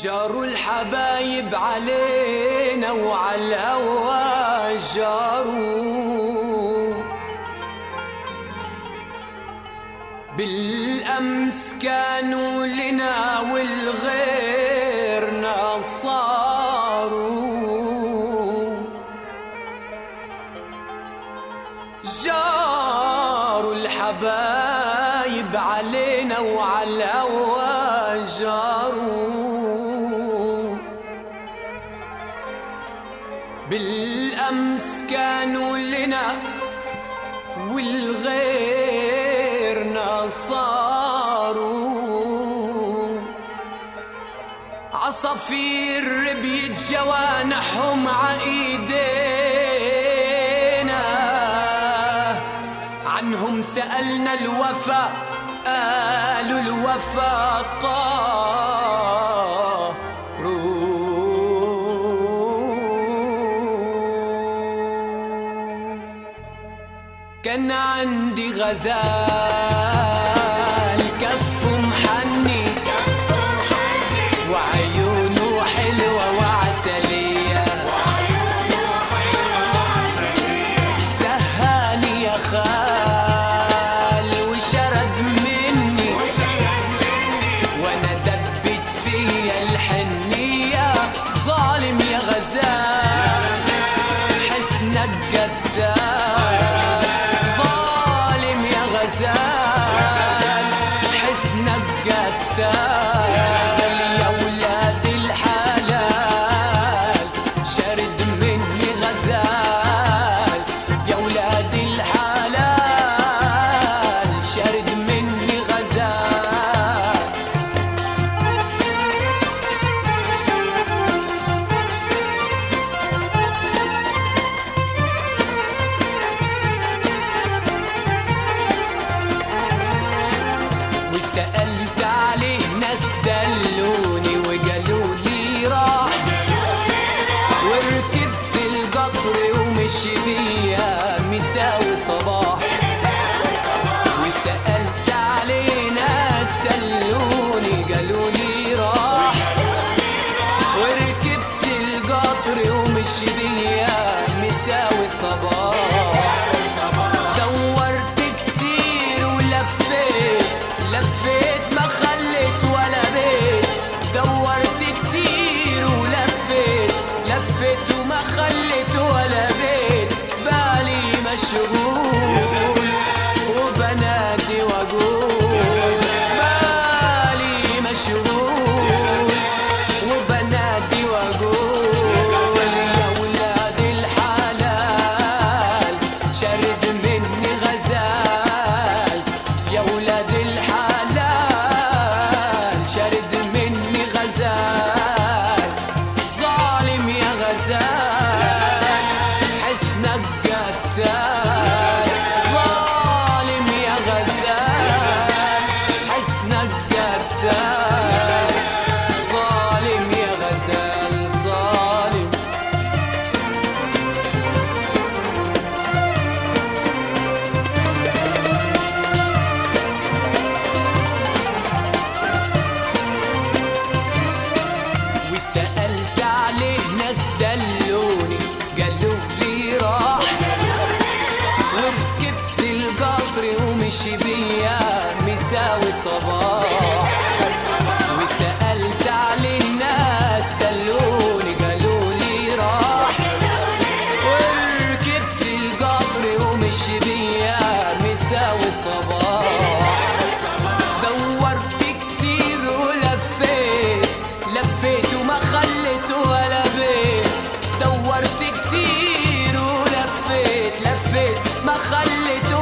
جاروا الحبايب علينا وعلى الهوى جاروا، بالأمس كانوا لنا والغيرنا صاروا. جاروا الحبايب علينا وعلى الهوى جاروا، بالأمس كانوا لنا والغيرنا صاروا. عصافير بيت جوانحهم عايدينا، عنهم سألنا الوفا قالوا الوفا طاروا. كان عندي غزال كفه محني وعيونه حلوة وعسلية، سهاني يا خال وشرد مني وانا دبت فيا الحنية. ظالم يا غزال حسنك قتال، ظالم يا غزال حسنك قتال. يا ولاد الحلال شرد مني غزال، يا ولاد الحلال شرد مني غزال. وسألت عليه ناس دلوني وقالوا لي راح، وركبت القطر ومشي بيا مساوي صباح. وسألت عليه ناس دلوني قالوا لي راح، وركبت القطر ومشي بيا مساوي صباح. دورت كتير ولفيت لفيت ما خليت ولا بيت، دورت كتير ولفيت لفيت وما خليت ولا بيت. بالي مشغول وبنادي واقول، بالي مشغول وبنادي واقول. يا ولاد الحلال شرد مني غزال، يا ولاد الحلال شرد مني غزال. ظالم يا غزال حسنك قتال، ظالم يا غزال حسنك قتال. ظالم يا غزال ظالم. وسألت عليه ناس دلوني قالوا لي راح، وركبت القطر ومشي بيا مساوي صباح. وسألت عليه ناس دلوني قالوا لي راح، وركبت القطر ومشي بيا مساوي صباح. دورت كتير ولفيت لفيت وما خليت ولا بيت، دورت كتير ولفيت لفيت ما خليت